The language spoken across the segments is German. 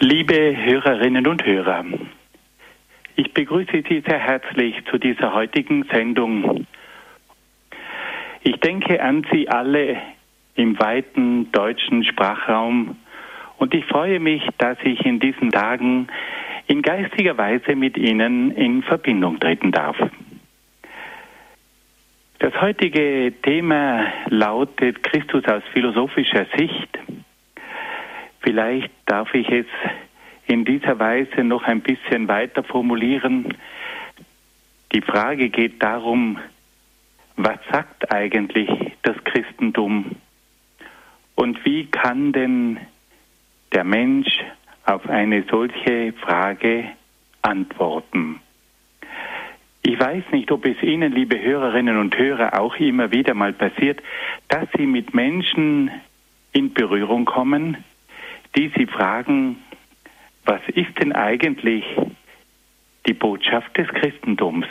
Liebe Hörerinnen und Hörer, ich begrüße Sie sehr herzlich zu dieser heutigen Sendung. Ich denke an Sie alle im weiten deutschen Sprachraum und ich freue mich, dass ich in diesen Tagen in geistiger Weise mit Ihnen in Verbindung treten darf. Das heutige Thema lautet Christus aus philosophischer Sicht. Vielleicht darf ich es in dieser Weise noch ein bisschen weiter formulieren. Die Frage geht darum, was sagt eigentlich das Christentum? Und wie kann denn der Mensch auf eine solche Frage antworten? Ich weiß nicht, ob es Ihnen, liebe Hörerinnen und Hörer, auch immer wieder mal passiert, dass Sie mit Menschen in Berührung kommen, die Sie fragen, was ist denn eigentlich die Botschaft des Christentums?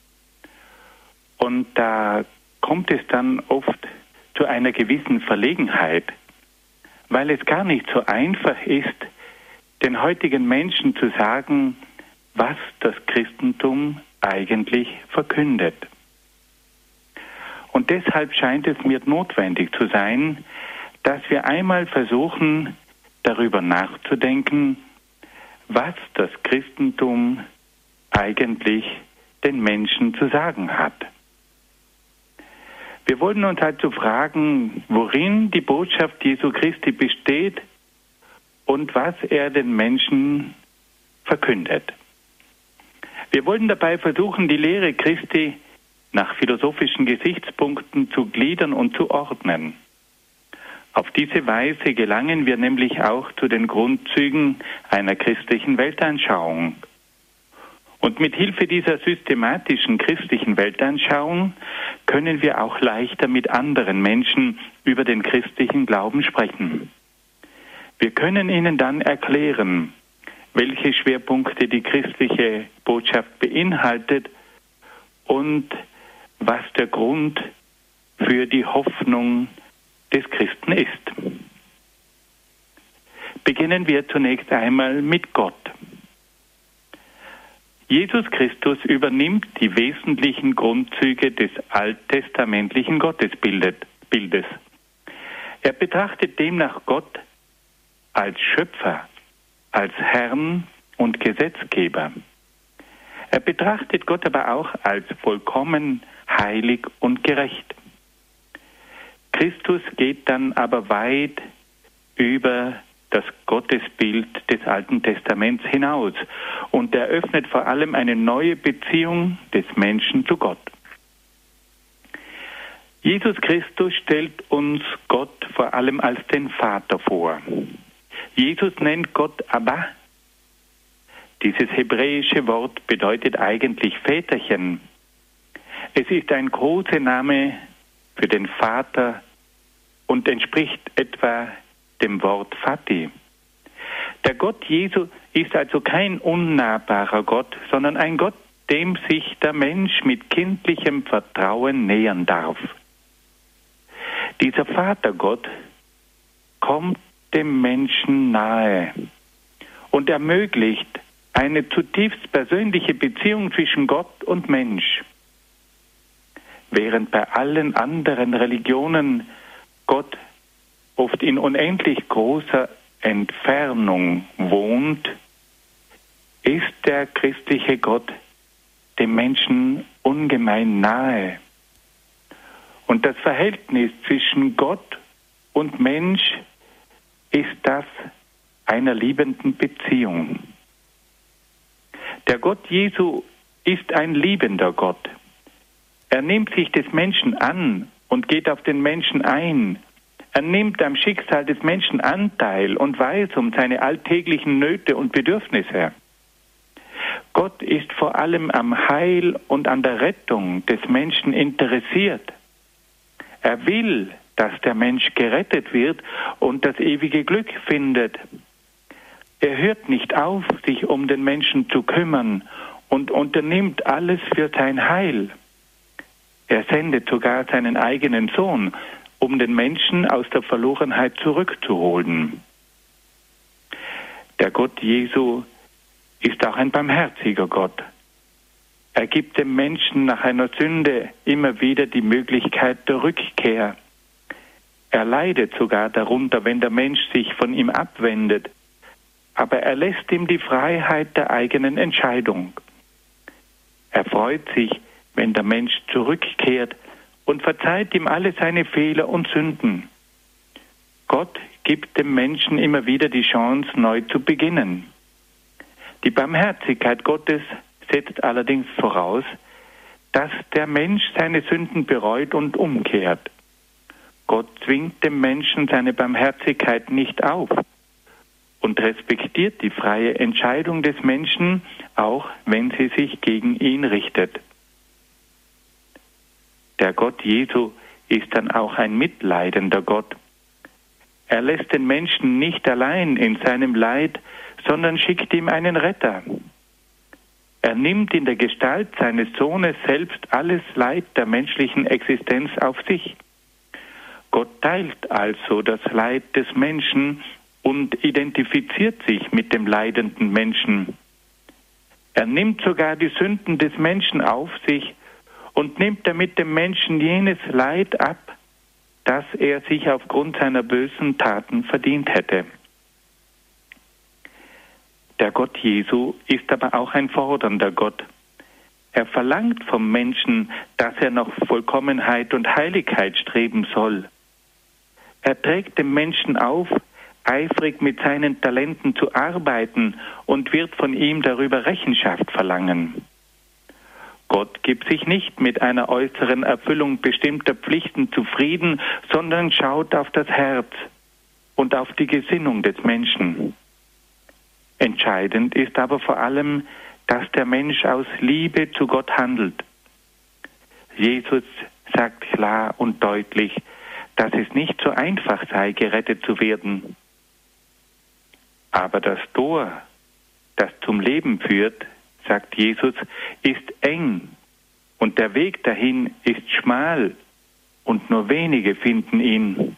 Und da kommt es dann oft zu einer gewissen Verlegenheit, weil es gar nicht so einfach ist, den heutigen Menschen zu sagen, was das Christentum eigentlich verkündet. Und deshalb scheint es mir notwendig zu sein, dass wir einmal versuchen, darüber nachzudenken, was das Christentum eigentlich den Menschen zu sagen hat. Wir wollen uns also fragen, worin die Botschaft Jesu Christi besteht und was er den Menschen verkündet. Wir wollen dabei versuchen, die Lehre Christi nach philosophischen Gesichtspunkten zu gliedern und zu ordnen. Auf diese Weise gelangen wir nämlich auch zu den Grundzügen einer christlichen Weltanschauung. Und mit Hilfe dieser systematischen christlichen Weltanschauung können wir auch leichter mit anderen Menschen über den christlichen Glauben sprechen. Wir können ihnen dann erklären, welche Schwerpunkte die christliche Botschaft beinhaltet und was der Grund für die Hoffnung des Christen ist. Beginnen wir zunächst einmal mit Gott. Jesus Christus übernimmt die wesentlichen Grundzüge des alttestamentlichen Gottesbildes. Er betrachtet demnach Gott als Schöpfer, als Herrn und Gesetzgeber. Er betrachtet Gott aber auch als vollkommen, heilig und gerecht. Christus geht dann aber weit über das Gottesbild des Alten Testaments hinaus und eröffnet vor allem eine neue Beziehung des Menschen zu Gott. Jesus Christus stellt uns Gott vor allem als den Vater vor. Jesus nennt Gott Abba. Dieses hebräische Wort bedeutet eigentlich Väterchen. Es ist ein Kosename für den Vater und entspricht etwa dem Wort Vati. Der Gott Jesu ist also kein unnahbarer Gott, sondern ein Gott, dem sich der Mensch mit kindlichem Vertrauen nähern darf. Dieser Vatergott kommt dem Menschen nahe und ermöglicht eine zutiefst persönliche Beziehung zwischen Gott und Mensch. Während bei allen anderen Religionen Gott oft in unendlich großer Entfernung wohnt, ist der christliche Gott dem Menschen ungemein nahe. Und das Verhältnis zwischen Gott und Mensch ist das einer liebenden Beziehung. Der Gott Jesu ist ein liebender Gott. Er nimmt sich des Menschen an und geht auf den Menschen ein. Er nimmt am Schicksal des Menschen Anteil und weiß um seine alltäglichen Nöte und Bedürfnisse. Gott ist vor allem am Heil und an der Rettung des Menschen interessiert. Er will, dass der Mensch gerettet wird und das ewige Glück findet. Er hört nicht auf, sich um den Menschen zu kümmern und unternimmt alles für sein Heil. Er sendet sogar seinen eigenen Sohn, um den Menschen aus der Verlorenheit zurückzuholen. Der Gott Jesu ist auch ein barmherziger Gott. Er gibt dem Menschen nach einer Sünde immer wieder die Möglichkeit der Rückkehr. Er leidet sogar darunter, wenn der Mensch sich von ihm abwendet. Aber er lässt ihm die Freiheit der eigenen Entscheidung. Er freut sich, wenn der Mensch zurückkehrt und verzeiht ihm alle seine Fehler und Sünden. Gott gibt dem Menschen immer wieder die Chance, neu zu beginnen. Die Barmherzigkeit Gottes setzt allerdings voraus, dass der Mensch seine Sünden bereut und umkehrt. Gott zwingt dem Menschen seine Barmherzigkeit nicht auf und respektiert die freie Entscheidung des Menschen, auch wenn sie sich gegen ihn richtet. Der Gott Jesu ist dann auch ein mitleidender Gott. Er lässt den Menschen nicht allein in seinem Leid, sondern schickt ihm einen Retter. Er nimmt in der Gestalt seines Sohnes selbst alles Leid der menschlichen Existenz auf sich. Gott teilt also das Leid des Menschen und identifiziert sich mit dem leidenden Menschen. Er nimmt sogar die Sünden des Menschen auf sich und nimmt damit dem Menschen jenes Leid ab, das er sich aufgrund seiner bösen Taten verdient hätte. Der Gott Jesu ist aber auch ein fordernder Gott. Er verlangt vom Menschen, dass er nach Vollkommenheit und Heiligkeit streben soll. Er trägt dem Menschen auf, eifrig mit seinen Talenten zu arbeiten und wird von ihm darüber Rechenschaft verlangen. Gott gibt sich nicht mit einer äußeren Erfüllung bestimmter Pflichten zufrieden, sondern schaut auf das Herz und auf die Gesinnung des Menschen. Entscheidend ist aber vor allem, dass der Mensch aus Liebe zu Gott handelt. Jesus sagt klar und deutlich, dass es nicht so einfach sei, gerettet zu werden. Aber das Tor, das zum Leben führt, sagt Jesus, ist eng und der Weg dahin ist schmal und nur wenige finden ihn.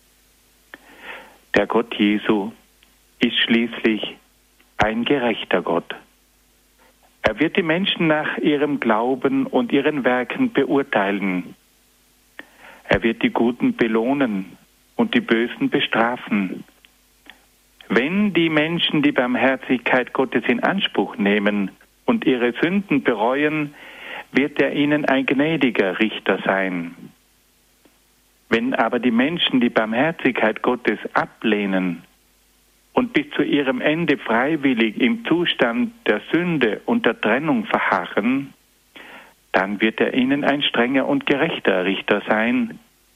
Der Gott Jesu ist schließlich ein gerechter Gott. Er wird die Menschen nach ihrem Glauben und ihren Werken beurteilen. Er wird die Guten belohnen und die Bösen bestrafen. Wenn die Menschen die Barmherzigkeit Gottes in Anspruch nehmen und ihre Sünden bereuen, wird er ihnen ein gnädiger Richter sein. Wenn aber die Menschen die Barmherzigkeit Gottes ablehnen und bis zu ihrem Ende freiwillig im Zustand der Sünde und der Trennung verharren, dann wird er ihnen ein strenger und gerechter Richter sein.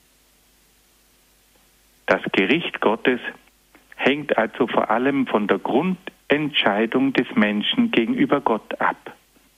Das Gericht Gottes hängt also vor allem von der Grundentscheidung des Menschen gegenüber Gott ab.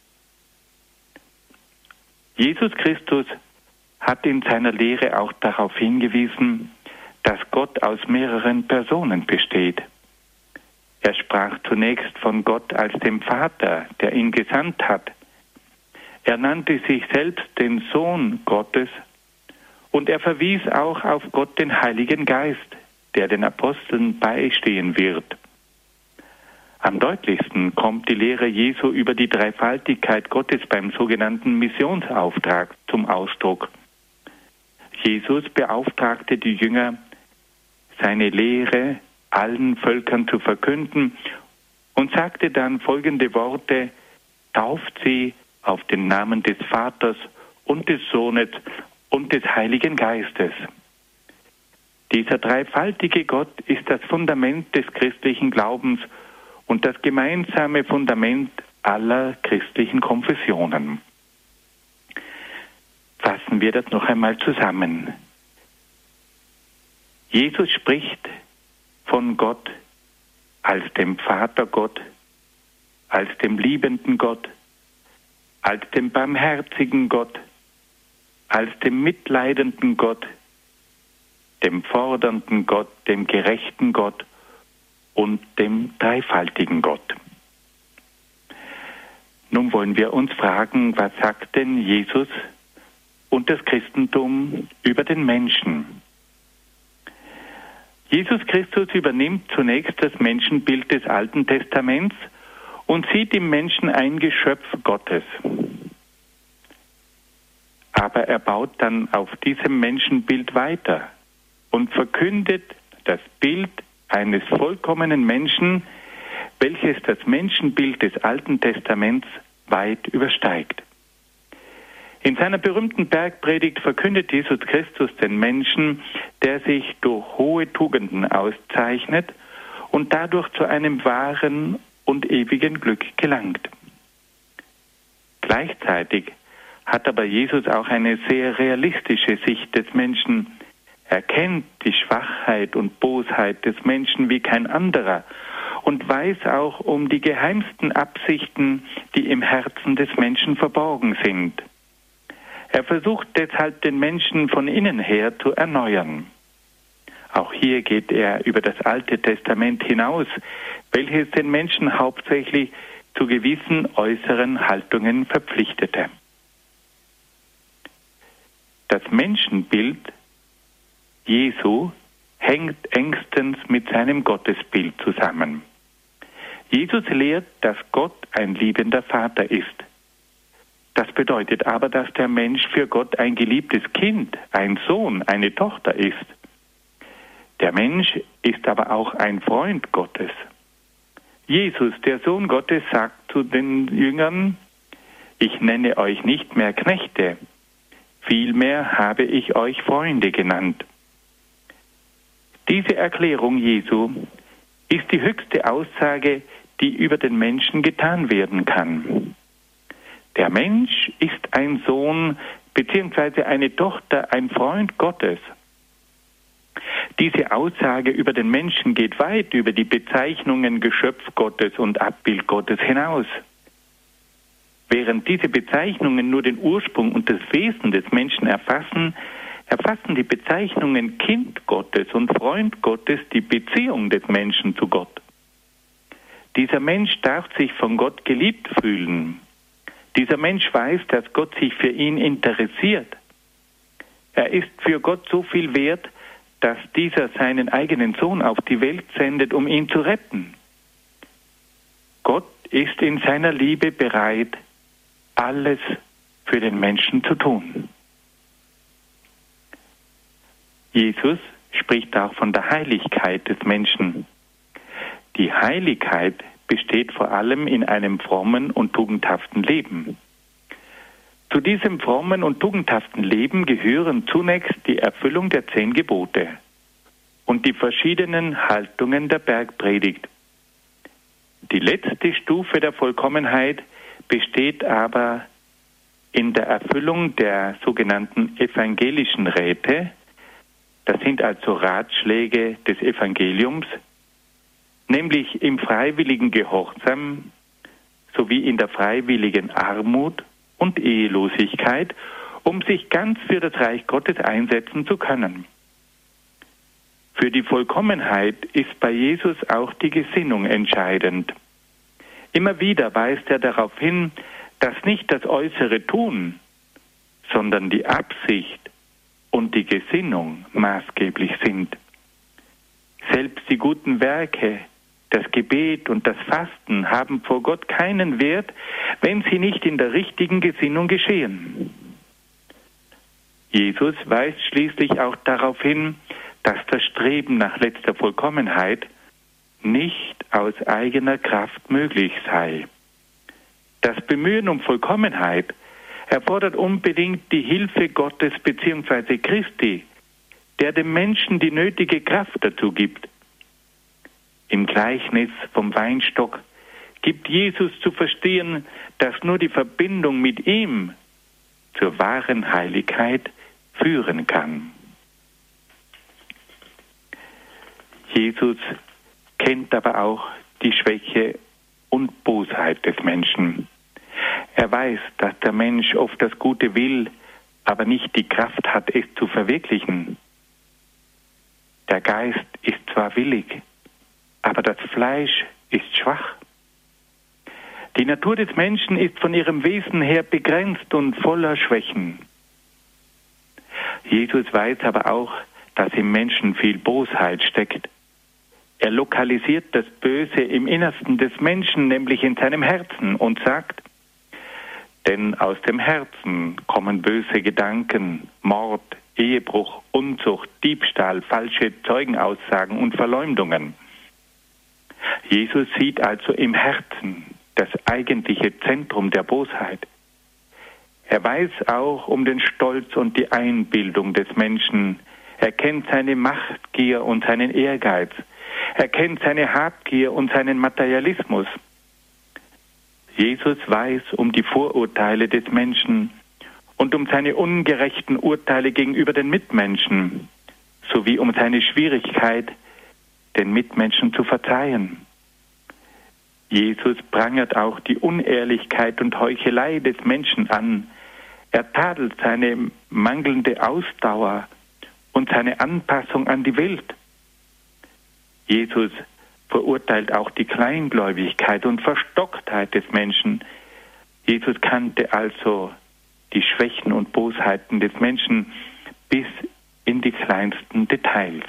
Jesus Christus hat in seiner Lehre auch darauf hingewiesen, dass Gott aus mehreren Personen besteht. Er sprach zunächst von Gott als dem Vater, der ihn gesandt hat. Er nannte sich selbst den Sohn Gottes und er verwies auch auf Gott den Heiligen Geist, der den Aposteln beistehen wird. Am deutlichsten kommt die Lehre Jesu über die Dreifaltigkeit Gottes beim sogenannten Missionsauftrag zum Ausdruck. Jesus beauftragte die Jünger, seine Lehre allen Völkern zu verkünden und sagte dann folgende Worte: Tauft sie auf den Namen des Vaters und des Sohnes und des Heiligen Geistes. Dieser dreifaltige Gott ist das Fundament des christlichen Glaubens und das gemeinsame Fundament aller christlichen Konfessionen. Fassen wir das noch einmal zusammen. Jesus spricht von Gott als dem Vater Gott, als dem liebenden Gott, als dem barmherzigen Gott, als dem mitleidenden Gott, dem fordernden Gott, dem gerechten Gott und dem dreifaltigen Gott. Nun wollen wir uns fragen, was sagt denn Jesus und das Christentum über den Menschen? Jesus Christus übernimmt zunächst das Menschenbild des Alten Testaments und sieht im Menschen ein Geschöpf Gottes. Aber er baut dann auf diesem Menschenbild weiter und verkündet das Bild eines vollkommenen Menschen, welches das Menschenbild des Alten Testaments weit übersteigt. In seiner berühmten Bergpredigt verkündet Jesus Christus den Menschen, der sich durch hohe Tugenden auszeichnet und dadurch zu einem wahren und ewigen Glück gelangt. Gleichzeitig hat aber Jesus auch eine sehr realistische Sicht des Menschen. Er kennt die Schwachheit und Bosheit des Menschen wie kein anderer und weiß auch um die geheimsten Absichten, die im Herzen des Menschen verborgen sind. Er versucht deshalb, den Menschen von innen her zu erneuern. Auch hier geht er über das Alte Testament hinaus, welches den Menschen hauptsächlich zu gewissen äußeren Haltungen verpflichtete. Das Menschenbild Jesu hängt engstens mit seinem Gottesbild zusammen. Jesus lehrt, dass Gott ein liebender Vater ist. Das bedeutet aber, dass der Mensch für Gott ein geliebtes Kind, ein Sohn, eine Tochter ist. Der Mensch ist aber auch ein Freund Gottes. Jesus, der Sohn Gottes, sagt zu den Jüngern: Ich nenne euch nicht mehr Knechte, vielmehr habe ich euch Freunde genannt. Diese Erklärung Jesu ist die höchste Aussage, die über den Menschen getan werden kann. Der Mensch ist ein Sohn bzw. eine Tochter, ein Freund Gottes. Diese Aussage über den Menschen geht weit über die Bezeichnungen Geschöpf Gottes und Abbild Gottes hinaus. Während diese Bezeichnungen nur den Ursprung und das Wesen des Menschen erfassen die Bezeichnungen Kind Gottes und Freund Gottes die Beziehung des Menschen zu Gott. Dieser Mensch darf sich von Gott geliebt fühlen. Dieser Mensch weiß, dass Gott sich für ihn interessiert. Er ist für Gott so viel wert, dass dieser seinen eigenen Sohn auf die Welt sendet, um ihn zu retten. Gott ist in seiner Liebe bereit, alles für den Menschen zu tun. Jesus spricht auch von der Heiligkeit des Menschen. Die Heiligkeit besteht vor allem in einem frommen und tugendhaften Leben. Zu diesem frommen und tugendhaften Leben gehören zunächst die Erfüllung der 10 Gebote und die verschiedenen Haltungen der Bergpredigt. Die letzte Stufe der Vollkommenheit besteht aber in der Erfüllung der sogenannten evangelischen Räte. Das sind also Ratschläge des Evangeliums, nämlich im freiwilligen Gehorsam sowie in der freiwilligen Armut und Ehelosigkeit, um sich ganz für das Reich Gottes einsetzen zu können. Für die Vollkommenheit ist bei Jesus auch die Gesinnung entscheidend. Immer wieder weist er darauf hin, dass nicht das äußere Tun, sondern die Absicht und die Gesinnung maßgeblich sind. Selbst die guten Werke, das Gebet und das Fasten haben vor Gott keinen Wert, wenn sie nicht in der richtigen Gesinnung geschehen. Jesus weist schließlich auch darauf hin, dass das Streben nach letzter Vollkommenheit nicht aus eigener Kraft möglich sei. Das Bemühen um Vollkommenheit erfordert unbedingt die Hilfe Gottes bzw. Christi, der dem Menschen die nötige Kraft dazu gibt. Im Gleichnis vom Weinstock gibt Jesus zu verstehen, dass nur die Verbindung mit ihm zur wahren Heiligkeit führen kann. Jesus kennt aber auch die Schwäche und Bosheit des Menschen. Er weiß, dass der Mensch oft das Gute will, aber nicht die Kraft hat, es zu verwirklichen. Der Geist ist zwar willig, aber das Fleisch ist schwach. Die Natur des Menschen ist von ihrem Wesen her begrenzt und voller Schwächen. Jesus weiß aber auch, dass im Menschen viel Bosheit steckt. Er lokalisiert das Böse im Innersten des Menschen, nämlich in seinem Herzen, und sagt, denn aus dem Herzen kommen böse Gedanken, Mord, Ehebruch, Unzucht, Diebstahl, falsche Zeugenaussagen und Verleumdungen. Jesus sieht also im Herzen das eigentliche Zentrum der Bosheit. Er weiß auch um den Stolz und die Einbildung des Menschen. Er kennt seine Machtgier und seinen Ehrgeiz. Er kennt seine Habgier und seinen Materialismus. Jesus weiß um die Vorurteile des Menschen und um seine ungerechten Urteile gegenüber den Mitmenschen, sowie um seine Schwierigkeit, den Mitmenschen zu verzeihen. Jesus prangert auch die Unehrlichkeit und Heuchelei des Menschen an. Er tadelt seine mangelnde Ausdauer und seine Anpassung an die Welt. Jesus verurteilt auch die Kleingläubigkeit und Verstocktheit des Menschen. Jesus kannte also die Schwächen und Bosheiten des Menschen bis in die kleinsten Details.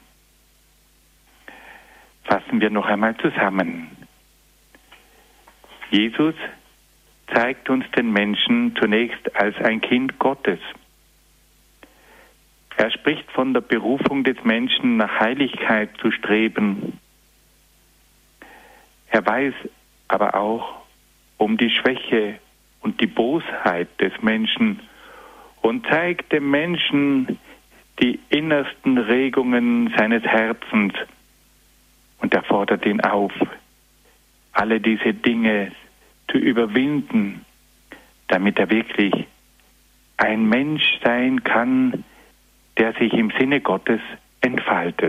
Fassen wir noch einmal zusammen. Jesus zeigt uns den Menschen zunächst als ein Kind Gottes. Er spricht von der Berufung des Menschen, nach Heiligkeit zu streben. Er weiß aber auch um die Schwäche und die Bosheit des Menschen und zeigt dem Menschen die innersten Regungen seines Herzens. Und er fordert ihn auf, alle diese Dinge zu überwinden, damit er wirklich ein Mensch sein kann, der sich im Sinne Gottes entfaltet.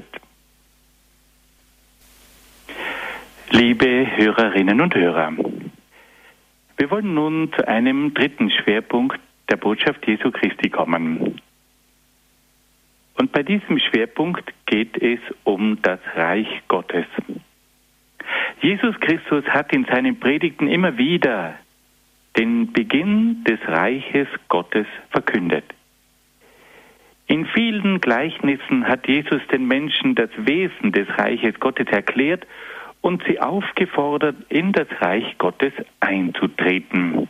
Liebe Hörerinnen und Hörer, wir wollen nun zu einem dritten Schwerpunkt der Botschaft Jesu Christi kommen. Und bei diesem Schwerpunkt geht es um das Reich Gottes. Jesus Christus hat in seinen Predigten immer wieder den Beginn des Reiches Gottes verkündet. In vielen Gleichnissen hat Jesus den Menschen das Wesen des Reiches Gottes erklärt und sie aufgefordert, in das Reich Gottes einzutreten.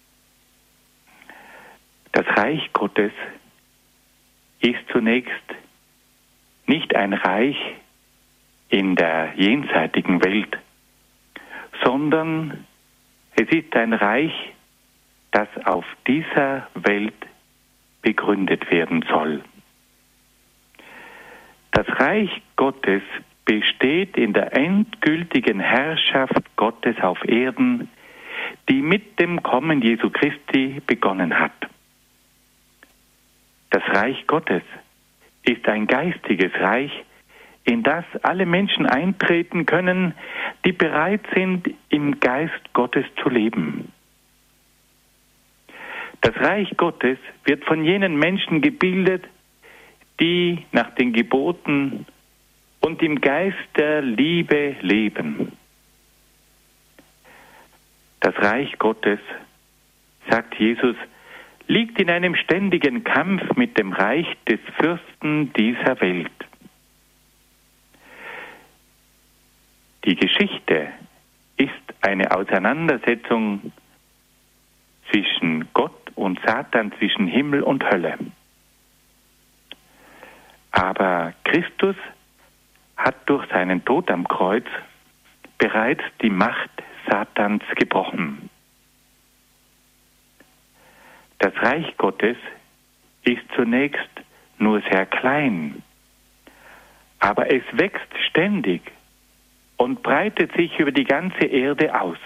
Das Reich Gottes ist zunächst nicht ein Reich in der jenseitigen Welt, sondern es ist ein Reich, das auf dieser Welt begründet werden soll. Das Reich Gottes besteht in der endgültigen Herrschaft Gottes auf Erden, die mit dem Kommen Jesu Christi begonnen hat. Das Reich Gottes ist ein geistiges Reich, in das alle Menschen eintreten können, die bereit sind, im Geist Gottes zu leben. Das Reich Gottes wird von jenen Menschen gebildet, die nach den Geboten und im Geist der Liebe leben. Das Reich Gottes, sagt Jesus, liegt in einem ständigen Kampf mit dem Reich des Fürsten dieser Welt. Die Geschichte ist eine Auseinandersetzung zwischen Gott und Satan, zwischen Himmel und Hölle. Aber Christus hat durch seinen Tod am Kreuz bereits die Macht Satans gebrochen. Das Reich Gottes ist zunächst nur sehr klein, aber es wächst ständig und breitet sich über die ganze Erde aus.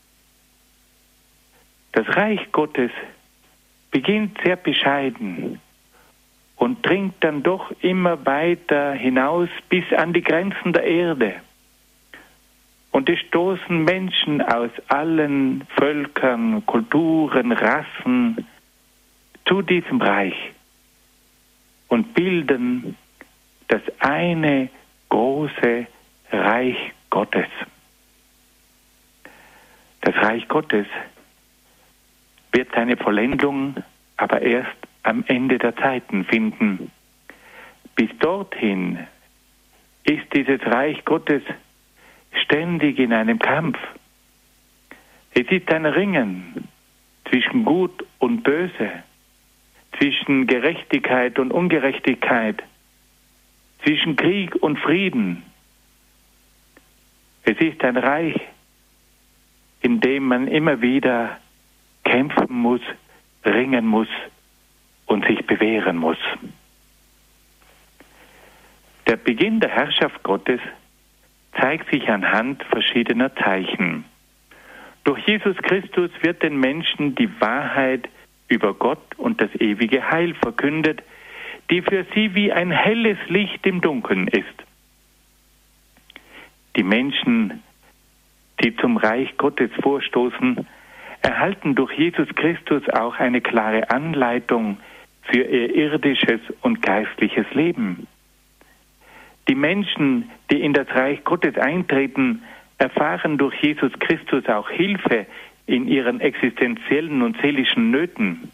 Das Reich Gottes beginnt sehr bescheiden und dringt dann doch immer weiter hinaus bis an die Grenzen der Erde. Und es stoßen Menschen aus allen Völkern, Kulturen, Rassen zu diesem Reich und bilden das eine große Reich Gottes. Das Reich Gottes wird seine Vollendung aber erst am Ende der Zeiten finden. bis dorthin ist dieses Reich Gottes ständig in einem Kampf. Es ist ein Ringen zwischen Gut und Böse, zwischen Gerechtigkeit und Ungerechtigkeit, zwischen Krieg und Frieden. Es ist ein Reich, in dem man immer wieder kämpfen muss, ringen muss und sich bewähren muss. Der Beginn der Herrschaft Gottes zeigt sich anhand verschiedener Zeichen. Durch Jesus Christus wird den Menschen die Wahrheit über Gott und das ewige Heil verkündet, die für sie wie ein helles Licht im Dunkeln ist. Die Menschen, die zum Reich Gottes vorstoßen, erhalten durch Jesus Christus auch eine klare Anleitung für ihr irdisches und geistliches Leben. Die Menschen, die in das Reich Gottes eintreten, erfahren durch Jesus Christus auch Hilfe in ihren existenziellen und seelischen Nöten.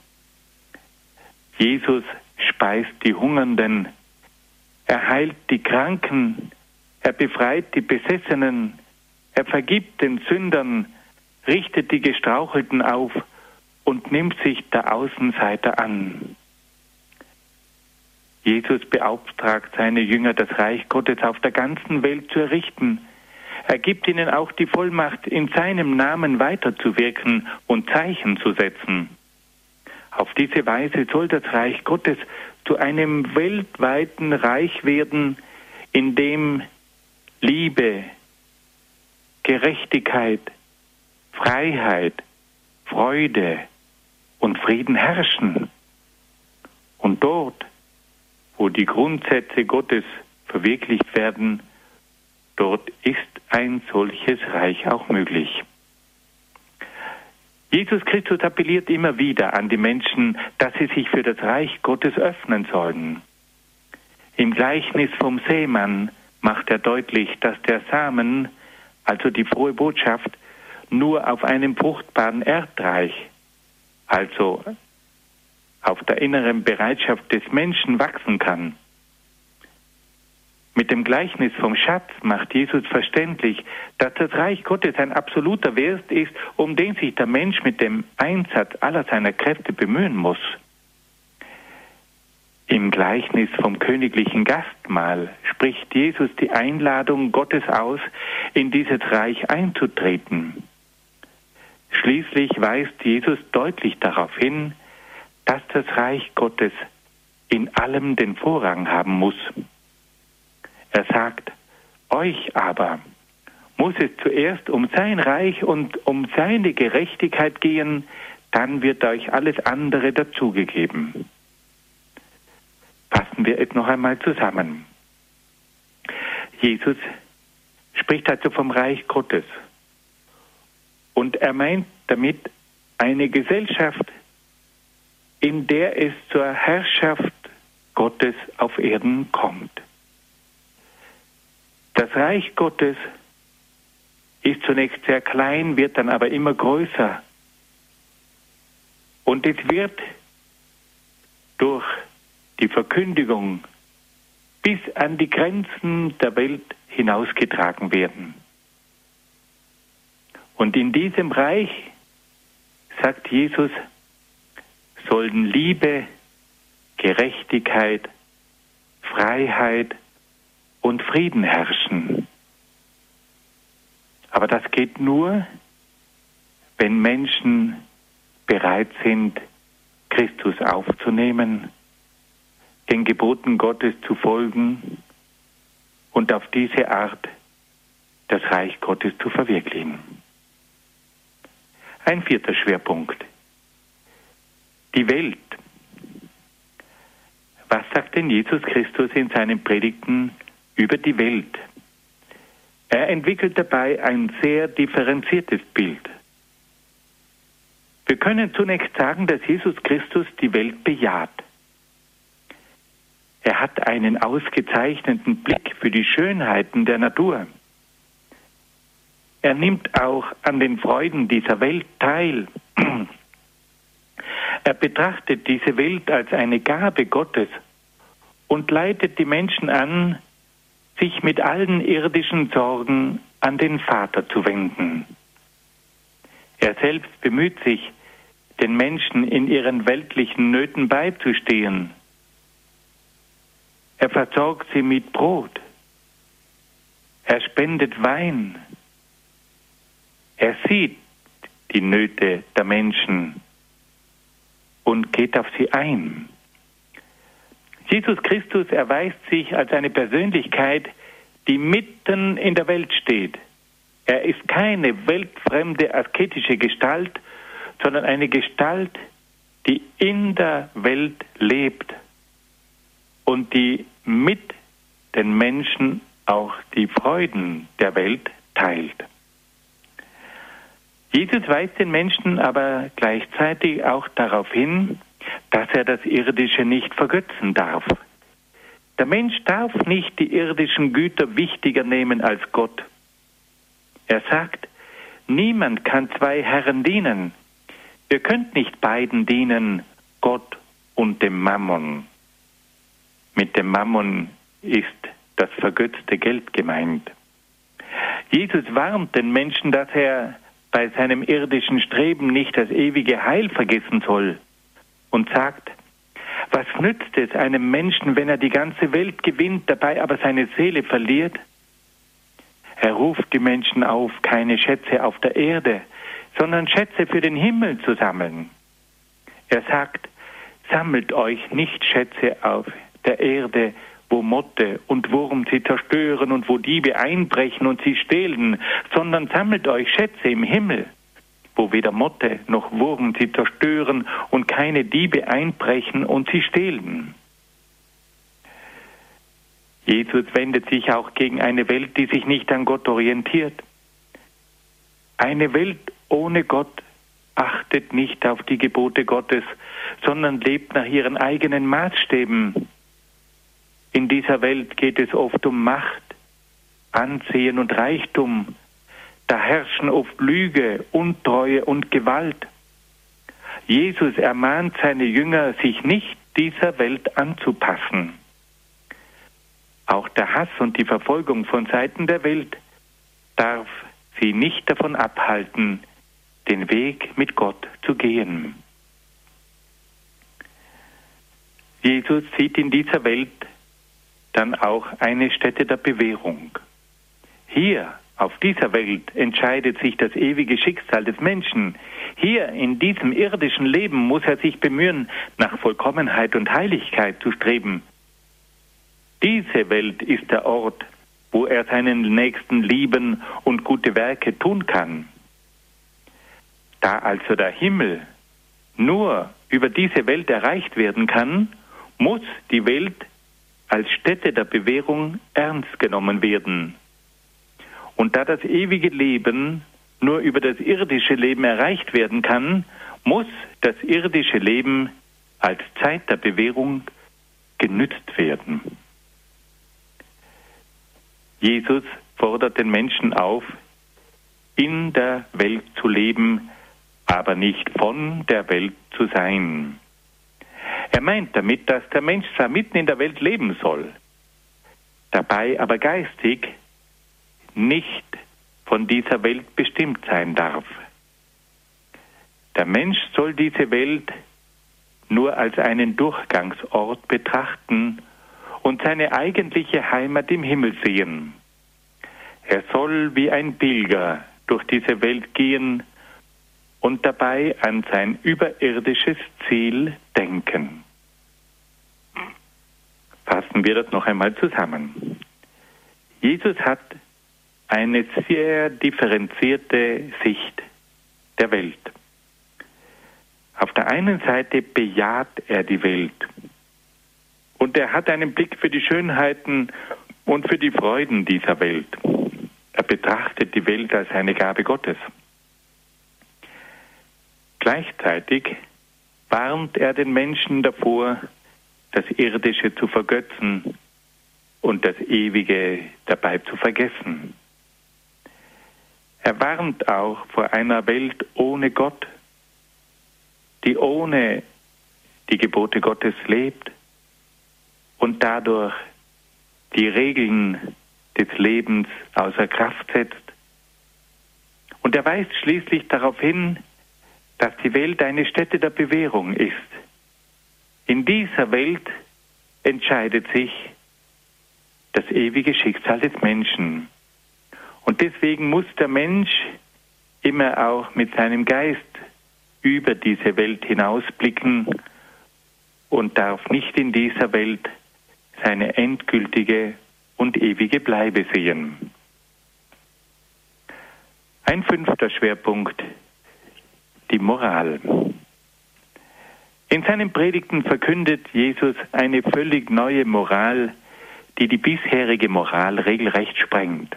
Jesus speist die Hungernden, er heilt die Kranken, er befreit die Besessenen, er vergibt den Sündern, richtet die Gestrauchelten auf und nimmt sich der Außenseiter an. Jesus beauftragt seine Jünger, das Reich Gottes auf der ganzen Welt zu errichten. Er gibt ihnen auch die Vollmacht, in seinem Namen weiterzuwirken und Zeichen zu setzen. Auf diese Weise soll das Reich Gottes zu einem weltweiten Reich werden, in dem Liebe, Gerechtigkeit, Freiheit, Freude und Frieden herrschen. Und dort, wo die Grundsätze Gottes verwirklicht werden, dort ist ein solches Reich auch möglich. Jesus Christus appelliert immer wieder an die Menschen, dass sie sich für das Reich Gottes öffnen sollen. Im Gleichnis vom Sämann macht er deutlich, dass der Samen, also die frohe Botschaft, nur auf einem fruchtbaren Erdreich, also auf der inneren Bereitschaft des Menschen wachsen kann. Mit dem Gleichnis vom Schatz macht Jesus verständlich, dass das Reich Gottes ein absoluter Wert ist, um den sich der Mensch mit dem Einsatz aller seiner Kräfte bemühen muss. Im Gleichnis vom königlichen Gastmahl spricht Jesus die Einladung Gottes aus, in dieses Reich einzutreten. Schließlich weist Jesus deutlich darauf hin, dass das Reich Gottes in allem den Vorrang haben muss. Er sagt, euch aber muss es zuerst um sein Reich und um seine Gerechtigkeit gehen, dann wird euch alles andere dazugegeben. Fassen wir es noch einmal zusammen. Jesus spricht also vom Reich Gottes. Und er meint damit eine Gesellschaft, in der es zur Herrschaft Gottes auf Erden kommt. Das Reich Gottes ist zunächst sehr klein, wird dann aber immer größer. Und es wird durch die Verkündigung bis an die Grenzen der Welt hinausgetragen werden. Und in diesem Reich, sagt Jesus, sollen Liebe, Gerechtigkeit, Freiheit und Frieden herrschen. Aber das geht nur, wenn Menschen bereit sind, Christus aufzunehmen, den Geboten Gottes zu folgen und auf diese Art das Reich Gottes zu verwirklichen. Ein vierter Schwerpunkt. Die Welt. Was sagt denn Jesus Christus in seinen Predigten über die Welt? Er entwickelt dabei ein sehr differenziertes Bild. Wir können zunächst sagen, dass Jesus Christus die Welt bejaht. Er hat einen ausgezeichneten Blick für die Schönheiten der Natur. Er nimmt auch an den Freuden dieser Welt teil. Er betrachtet diese Welt als eine Gabe Gottes und leitet die Menschen an, sich mit allen irdischen Sorgen an den Vater zu wenden. Er selbst bemüht sich, den Menschen in ihren weltlichen Nöten beizustehen. Er versorgt sie mit Brot. Er spendet Wein. Er sieht die Nöte der Menschen und geht auf sie ein. Jesus Christus erweist sich als eine Persönlichkeit, die mitten in der Welt steht. Er ist keine weltfremde asketische Gestalt, sondern eine Gestalt, die in der Welt lebt und die mit den Menschen auch die Freuden der Welt teilt. Jesus weist den Menschen aber gleichzeitig auch darauf hin, dass er das Irdische nicht vergötzen darf. Der Mensch darf nicht die irdischen Güter wichtiger nehmen als Gott. Er sagt, niemand kann zwei Herren dienen. Ihr könnt nicht beiden dienen, Gott und dem Mammon. Mit dem Mammon ist das vergötzte Geld gemeint. Jesus warnt den Menschen, dass er bei seinem irdischen Streben nicht das ewige Heil vergessen soll und sagt, was nützt es einem Menschen, wenn er die ganze Welt gewinnt, dabei aber seine Seele verliert? Er ruft die Menschen auf, keine Schätze auf der Erde, sondern Schätze für den Himmel zu sammeln. Er sagt, sammelt euch nicht Schätze auf der Erde, wo Motte und Wurm sie zerstören und wo Diebe einbrechen und sie stehlen, sondern sammelt euch Schätze im Himmel, wo weder Motte noch Wurm sie zerstören und keine Diebe einbrechen und sie stehlen. Jesus wendet sich auch gegen eine Welt, die sich nicht an Gott orientiert. Eine Welt ohne Gott achtet nicht auf die Gebote Gottes, sondern lebt nach ihren eigenen Maßstäben. In dieser Welt geht es oft um Macht, Ansehen und Reichtum. Da herrschen oft Lüge, Untreue und Gewalt. Jesus ermahnt seine Jünger, sich nicht dieser Welt anzupassen. Auch der Hass und die Verfolgung von Seiten der Welt darf sie nicht davon abhalten, den Weg mit Gott zu gehen. Jesus sieht in dieser Welt dann auch eine Stätte der Bewährung. Hier, auf dieser Welt, entscheidet sich das ewige Schicksal des Menschen. Hier, in diesem irdischen Leben, muss er sich bemühen, nach Vollkommenheit und Heiligkeit zu streben. Diese Welt ist der Ort, wo er seinen Nächsten lieben und gute Werke tun kann. Da also der Himmel nur über diese Welt erreicht werden kann, muss die Welt als Stätte der Bewährung ernst genommen werden. Und da das ewige Leben nur über das irdische Leben erreicht werden kann, muss das irdische Leben als Zeit der Bewährung genützt werden. Jesus fordert den Menschen auf, in der Welt zu leben, aber nicht von der Welt zu sein. Er meint damit, dass der Mensch zwar mitten in der Welt leben soll, dabei aber geistig nicht von dieser Welt bestimmt sein darf. Der Mensch soll diese Welt nur als einen Durchgangsort betrachten und seine eigentliche Heimat im Himmel sehen. Er soll wie ein Pilger durch diese Welt gehen und dabei an sein überirdisches Ziel denken. Fassen wir das noch einmal zusammen. Jesus hat eine sehr differenzierte Sicht der Welt. Auf der einen Seite bejaht er die Welt und er hat einen Blick für die Schönheiten und für die Freuden dieser Welt. Er betrachtet die Welt als eine Gabe Gottes. Gleichzeitig warnt er den Menschen davor, das Irdische zu vergötzen und das Ewige dabei zu vergessen. Er warnt auch vor einer Welt ohne Gott, die ohne die Gebote Gottes lebt und dadurch die Regeln des Lebens außer Kraft setzt. Und er weist schließlich darauf hin, dass die Welt eine Stätte der Bewährung ist. In dieser Welt entscheidet sich das ewige Schicksal des Menschen. Und deswegen muss der Mensch immer auch mit seinem Geist über diese Welt hinausblicken und darf nicht in dieser Welt seine endgültige und ewige Bleibe sehen. Ein 5. Schwerpunkt, die Moral. In seinen Predigten verkündet Jesus eine völlig neue Moral, die die bisherige Moral regelrecht sprengt.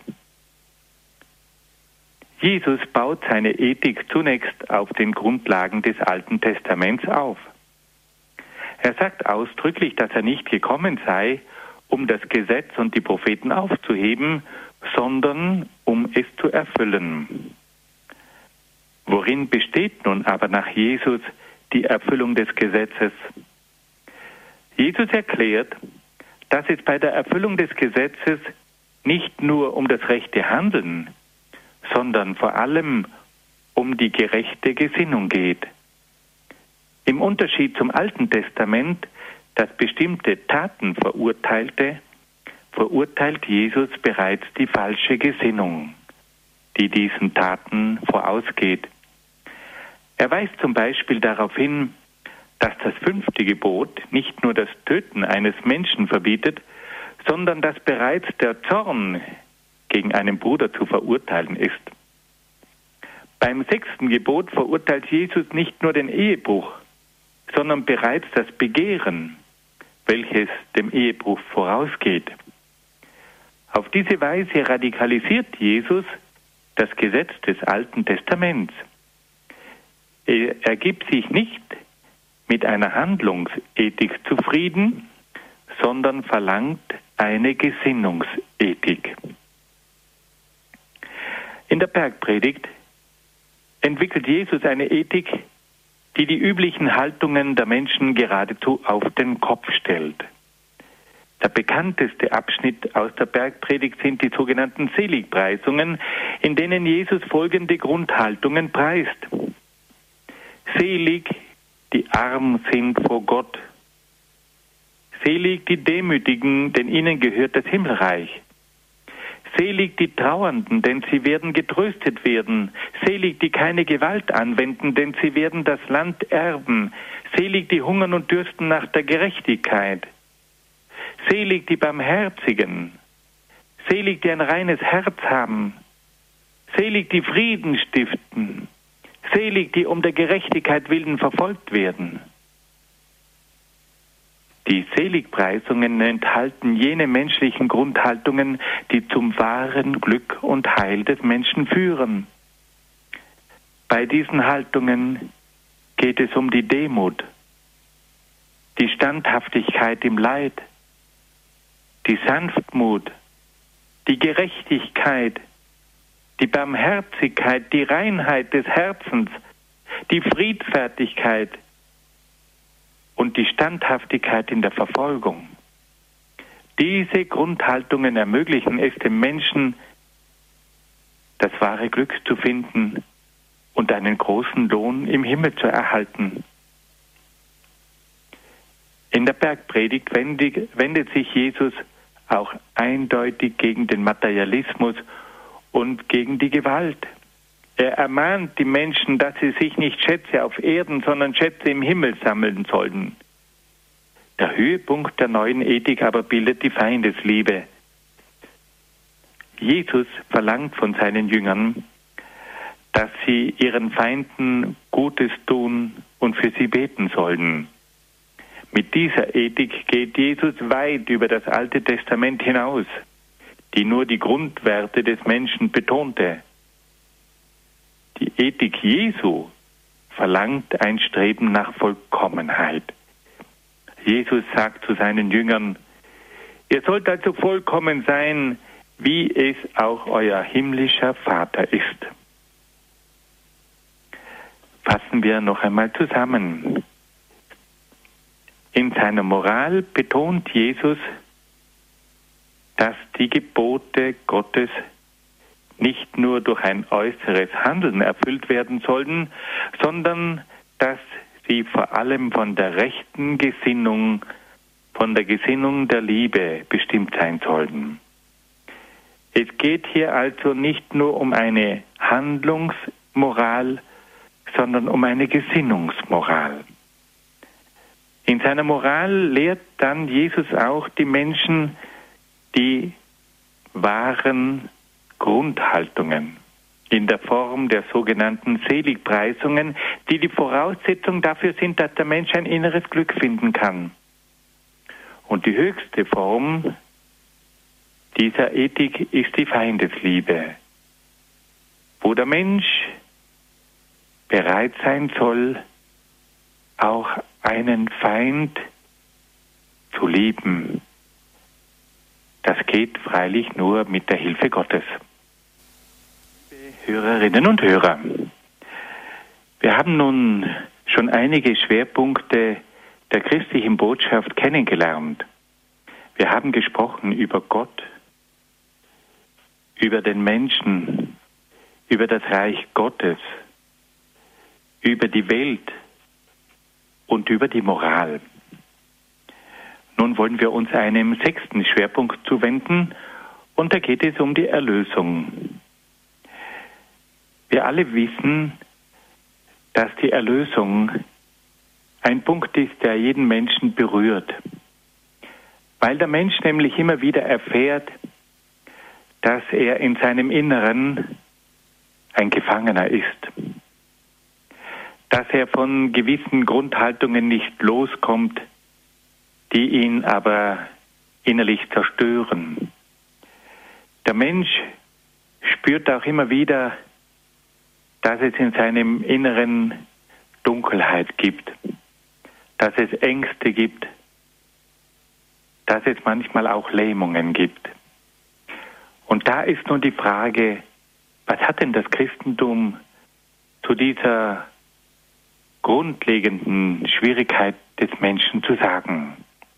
Jesus baut seine Ethik zunächst auf den Grundlagen des Alten Testaments auf. Er sagt ausdrücklich, dass er nicht gekommen sei, um das Gesetz und die Propheten aufzuheben, sondern um es zu erfüllen. Worin besteht nun aber nach Jesus die Erfüllung des Gesetzes? Jesus erklärt, dass es bei der Erfüllung des Gesetzes nicht nur um das rechte Handeln, sondern vor allem um die gerechte Gesinnung geht. Im Unterschied zum Alten Testament, das bestimmte Taten verurteilte, verurteilt Jesus bereits die falsche Gesinnung, die diesen Taten vorausgeht. Er weist zum Beispiel darauf hin, dass das 5. Gebot nicht nur das Töten eines Menschen verbietet, sondern dass bereits der Zorn gegen einen Bruder zu verurteilen ist. Beim 6. Gebot verurteilt Jesus nicht nur den Ehebruch, sondern bereits das Begehren, welches dem Ehebruch vorausgeht. Auf diese Weise radikalisiert Jesus das Gesetz des Alten Testaments. Er gibt sich nicht mit einer Handlungsethik zufrieden, sondern verlangt eine Gesinnungsethik. In der Bergpredigt entwickelt Jesus eine Ethik, die die üblichen Haltungen der Menschen geradezu auf den Kopf stellt. Der bekannteste Abschnitt aus der Bergpredigt sind die sogenannten Seligpreisungen, in denen Jesus folgende Grundhaltungen preist. Selig, die arm sind vor Gott. Selig die Demütigen, denn ihnen gehört das Himmelreich. Selig die Trauernden, denn sie werden getröstet werden. Selig die keine Gewalt anwenden, denn sie werden das Land erben. Selig die hungern und dürsten nach der Gerechtigkeit. Selig die Barmherzigen. Selig die ein reines Herz haben. Selig die Frieden stiften. Selig die um der Gerechtigkeit willen verfolgt werden. Die Seligpreisungen enthalten jene menschlichen Grundhaltungen, die zum wahren Glück und Heil des Menschen führen. Bei diesen Haltungen geht es um die Demut, die Standhaftigkeit im Leid, die Sanftmut, die Gerechtigkeit, die Barmherzigkeit, die Reinheit des Herzens, die Friedfertigkeit und die Standhaftigkeit in der Verfolgung. Diese Grundhaltungen ermöglichen es dem Menschen, das wahre Glück zu finden und einen großen Lohn im Himmel zu erhalten. In der Bergpredigt wendet sich Jesus auch eindeutig gegen den Materialismus und gegen die Gewalt. Er ermahnt die Menschen, dass sie sich nicht Schätze auf Erden, sondern Schätze im Himmel sammeln sollten. Der Höhepunkt der neuen Ethik aber bildet die Feindesliebe. Jesus verlangt von seinen Jüngern, dass sie ihren Feinden Gutes tun und für sie beten sollen. Mit dieser Ethik geht Jesus weit über das Alte Testament hinaus, die nur die Grundwerte des Menschen betonte. Die Ethik Jesu verlangt ein Streben nach Vollkommenheit. Jesus sagt zu seinen Jüngern, ihr sollt also vollkommen sein, wie es auch euer himmlischer Vater ist. Fassen wir noch einmal zusammen. In seiner Moral betont Jesus, dass die Gebote Gottes nicht nur durch ein äußeres Handeln erfüllt werden sollten, sondern dass sie vor allem von der rechten Gesinnung, von der Gesinnung der Liebe bestimmt sein sollten. Es geht hier also nicht nur um eine Handlungsmoral, sondern um eine Gesinnungsmoral. In seiner Moral lehrt dann Jesus auch die Menschen die wahren Grundhaltungen in der Form der sogenannten Seligpreisungen, die die Voraussetzung dafür sind, dass der Mensch ein inneres Glück finden kann. Und die höchste Form dieser Ethik ist die Feindesliebe, wo der Mensch bereit sein soll, auch einen Feind zu lieben. Das geht freilich nur mit der Hilfe Gottes. Liebe Hörerinnen und Hörer, wir haben nun schon einige Schwerpunkte der christlichen Botschaft kennengelernt. Wir haben gesprochen über Gott, über den Menschen, über das Reich Gottes, über die Welt und über die Moral. Nun wollen wir uns einem 6. Schwerpunkt zuwenden, und da geht es um die Erlösung. Wir alle wissen, dass die Erlösung ein Punkt ist, der jeden Menschen berührt, weil der Mensch nämlich immer wieder erfährt, dass er in seinem Inneren ein Gefangener ist, dass er von gewissen Grundhaltungen nicht loskommt, die ihn aber innerlich zerstören. Der Mensch spürt auch immer wieder, dass es in seinem Inneren Dunkelheit gibt, dass es Ängste gibt, dass es manchmal auch Lähmungen gibt. Und da ist nun die Frage, was hat denn das Christentum zu dieser grundlegenden Schwierigkeit des Menschen zu sagen?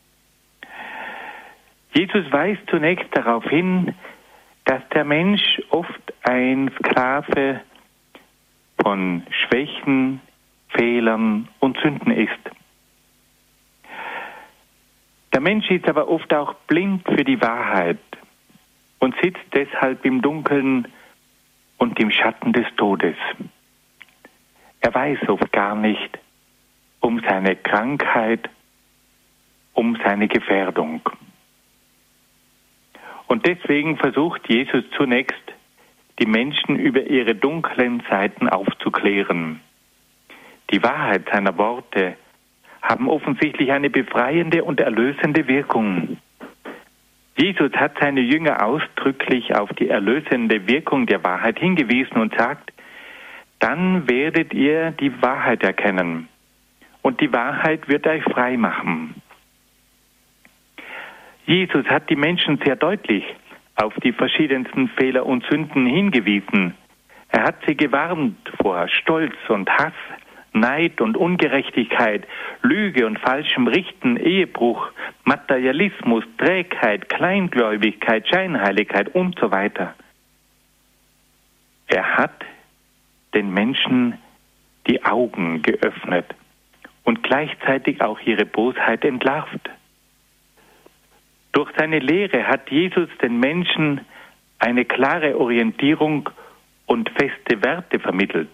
Jesus weist zunächst darauf hin, dass der Mensch oft ein Sklave von Schwächen, Fehlern und Sünden ist. Der Mensch ist aber oft auch blind für die Wahrheit und sitzt deshalb im Dunkeln und im Schatten des Todes. Er weiß oft gar nicht um seine Krankheit, um seine Gefährdung. Und deswegen versucht Jesus zunächst, die Menschen über ihre dunklen Seiten aufzuklären. Die Wahrheit seiner Worte haben offensichtlich eine befreiende und erlösende Wirkung. Jesus hat seine Jünger ausdrücklich auf die erlösende Wirkung der Wahrheit hingewiesen und sagt, dann werdet ihr die Wahrheit erkennen und die Wahrheit wird euch frei machen. Jesus hat die Menschen sehr deutlich auf die verschiedensten Fehler und Sünden hingewiesen. Er hat sie gewarnt vor Stolz und Hass, Neid und Ungerechtigkeit, Lüge und falschem Richten, Ehebruch, Materialismus, Trägheit, Kleingläubigkeit, Scheinheiligkeit und so weiter. Er hat den Menschen die Augen geöffnet und gleichzeitig auch ihre Bosheit entlarvt. Durch seine Lehre hat Jesus den Menschen eine klare Orientierung und feste Werte vermittelt.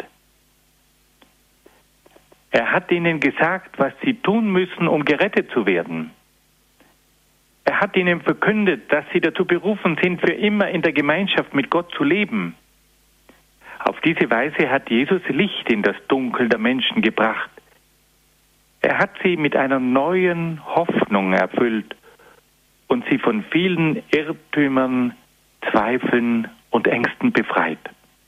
Er hat ihnen gesagt, was sie tun müssen, um gerettet zu werden. Er hat ihnen verkündet, dass sie dazu berufen sind, für immer in der Gemeinschaft mit Gott zu leben. Auf diese Weise hat Jesus Licht in das Dunkel der Menschen gebracht. Er hat sie mit einer neuen Hoffnung erfüllt und sie von vielen Irrtümern, Zweifeln und Ängsten befreit.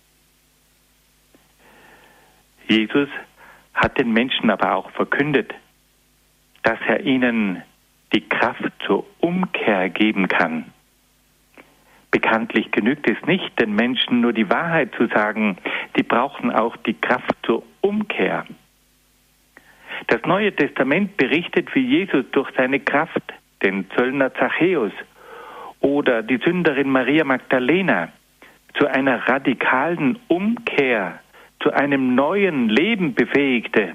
Jesus hat den Menschen aber auch verkündet, dass er ihnen die Kraft zur Umkehr geben kann. Bekanntlich genügt es nicht, den Menschen nur die Wahrheit zu sagen, die brauchen auch die Kraft zur Umkehr. Das Neue Testament berichtet, wie Jesus durch seine Kraft den Zöllner Zachäus oder die Sünderin Maria Magdalena zu einer radikalen Umkehr, zu einem neuen Leben befähigte.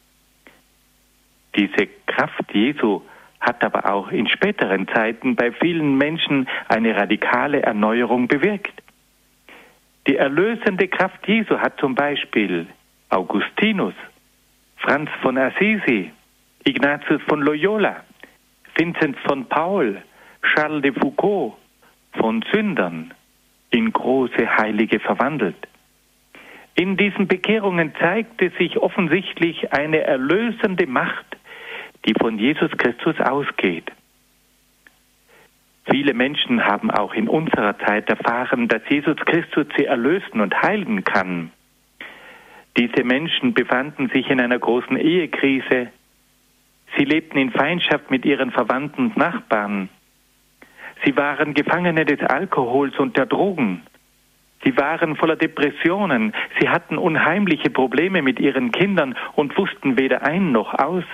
Diese Kraft Jesu hat aber auch in späteren Zeiten bei vielen Menschen eine radikale Erneuerung bewirkt. Die erlösende Kraft Jesu hat zum Beispiel Augustinus, Franz von Assisi, Ignatius von Loyola, Vincent von Paul, Charles de Foucault von Sündern in große Heilige verwandelt. In diesen Bekehrungen zeigte sich offensichtlich eine erlösende Macht, die von Jesus Christus ausgeht. Viele Menschen haben auch in unserer Zeit erfahren, dass Jesus Christus sie erlösen und heilen kann. Diese Menschen befanden sich in einer großen Ehekrise. Sie lebten in Feindschaft mit ihren Verwandten und Nachbarn. Sie waren Gefangene des Alkohols und der Drogen. Sie waren voller Depressionen. Sie hatten unheimliche Probleme mit ihren Kindern und wussten weder ein noch aus.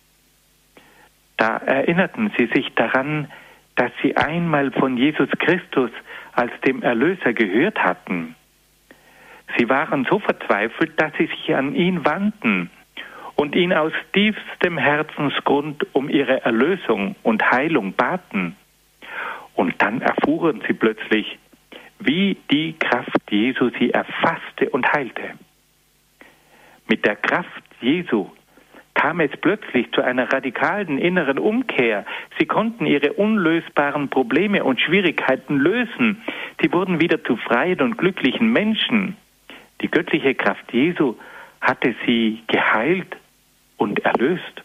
Da erinnerten sie sich daran, dass sie einmal von Jesus Christus als dem Erlöser gehört hatten. Sie waren so verzweifelt, dass sie sich an ihn wandten und ihn aus tiefstem Herzensgrund um ihre Erlösung und Heilung baten. Und dann erfuhren sie plötzlich, wie die Kraft Jesu sie erfasste und heilte. Mit der Kraft Jesu kam es plötzlich zu einer radikalen inneren Umkehr. Sie konnten ihre unlösbaren Probleme und Schwierigkeiten lösen. Sie wurden wieder zu freien und glücklichen Menschen. Die göttliche Kraft Jesu hatte sie geheilt und erlöst.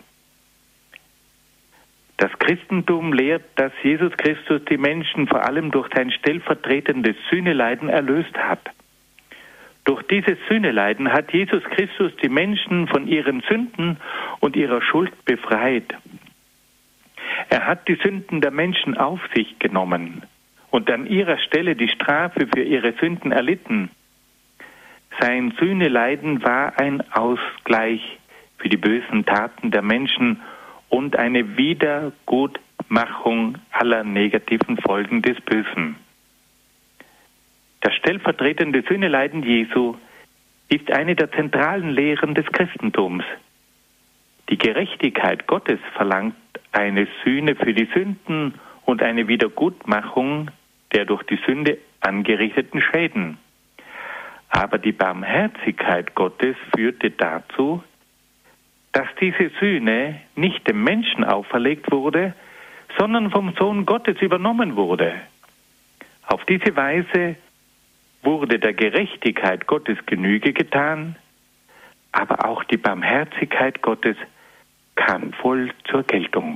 Das Christentum lehrt, dass Jesus Christus die Menschen vor allem durch sein stellvertretendes Sühneleiden erlöst hat. Durch dieses Sühneleiden hat Jesus Christus die Menschen von ihren Sünden und ihrer Schuld befreit. Er hat die Sünden der Menschen auf sich genommen und an ihrer Stelle die Strafe für ihre Sünden erlitten. Sein Sühneleiden war ein Ausgleich für die bösen Taten der Menschen und eine Wiedergutmachung aller negativen Folgen des Bösen. Das stellvertretende Sühneleiden Jesu ist eine der zentralen Lehren des Christentums. Die Gerechtigkeit Gottes verlangt eine Sühne für die Sünden und eine Wiedergutmachung der durch die Sünde angerichteten Schäden. Aber die Barmherzigkeit Gottes führte dazu, dass diese Sühne nicht dem Menschen auferlegt wurde, sondern vom Sohn Gottes übernommen wurde. Auf diese Weise wurde der Gerechtigkeit Gottes Genüge getan, aber auch die Barmherzigkeit Gottes kam voll zur Geltung.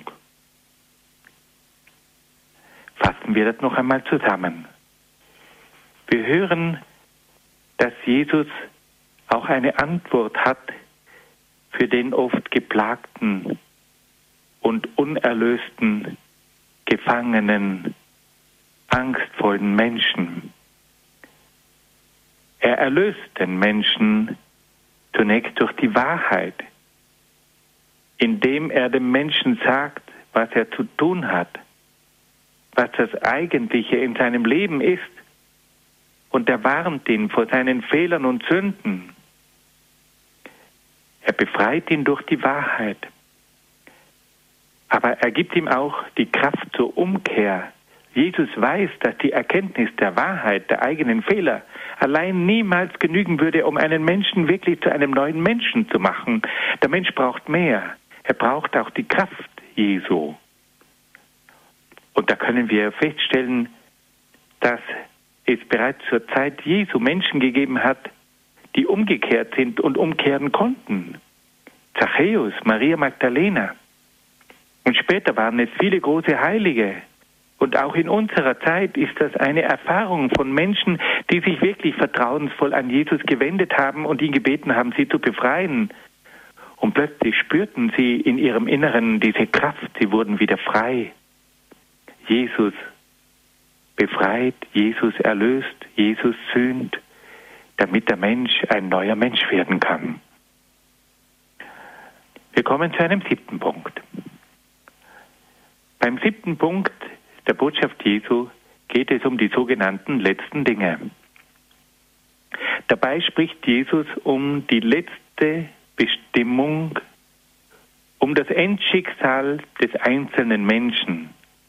Fassen wir das noch einmal zusammen. Wir hören, dass Jesus auch eine Antwort hat für den oft geplagten und unerlösten, gefangenen, angstvollen Menschen. Er erlöst den Menschen zunächst durch die Wahrheit, indem er dem Menschen sagt, was er zu tun hat, was das Eigentliche in seinem Leben ist, und er warnt ihn vor seinen Fehlern und Sünden. Er befreit ihn durch die Wahrheit. Aber er gibt ihm auch die Kraft zur Umkehr. Jesus weiß, dass die Erkenntnis der Wahrheit, der eigenen Fehler, allein niemals genügen würde, um einen Menschen wirklich zu einem neuen Menschen zu machen. Der Mensch braucht mehr. Er braucht auch die Kraft Jesu. Und da können wir feststellen, dass es bereits zur Zeit Jesu Menschen gegeben hat, die umgekehrt sind und umkehren konnten. Zachäus, Maria Magdalena. Und später waren es viele große Heilige. Und auch in unserer Zeit ist das eine Erfahrung von Menschen, die sich wirklich vertrauensvoll an Jesus gewendet haben und ihn gebeten haben, sie zu befreien. Und plötzlich spürten sie in ihrem Inneren diese Kraft, sie wurden wieder frei. Jesus befreit, Jesus erlöst, Jesus sühnt, damit der Mensch ein neuer Mensch werden kann. Wir kommen zu einem 7. Punkt. Beim 7. Punkt der Botschaft Jesu geht es um die sogenannten letzten Dinge. Dabei spricht Jesus um die letzte Bestimmung, um das Endschicksal des einzelnen Menschen.